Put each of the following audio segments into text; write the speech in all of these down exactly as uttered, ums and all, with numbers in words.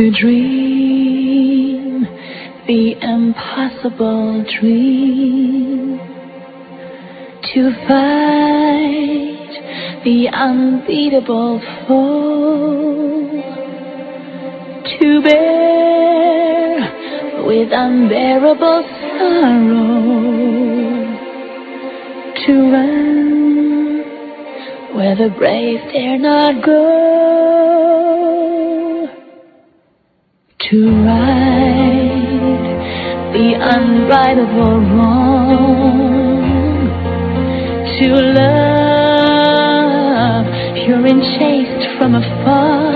to dream the impossible dream, to fight the unbeatable foe, to bear with unbearable sorrow, to run where the brave dare not go, to right the unrightable wrong, to love pure and chaste from afar,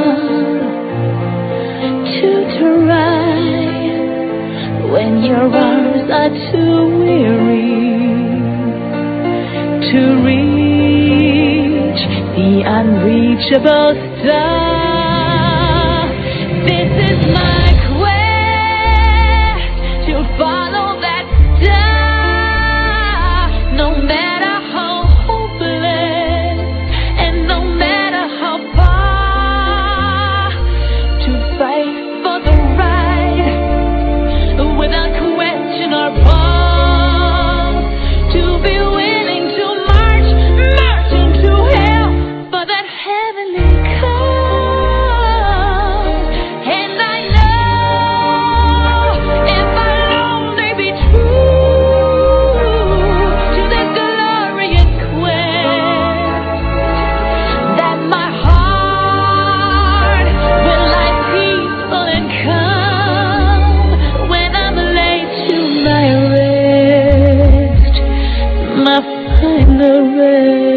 to try when your arms are too weary, to reach the unreachable star. This is my quest to follow that star, no matter how hopeless and no matter how far, to fight for the right without question or pause, to be willing to march, march into hell for that heavenly cause. And I know if I'll only be true to this glorious quest, that my heart will lie peaceful and calm when I'm laid to my rest, my final rest.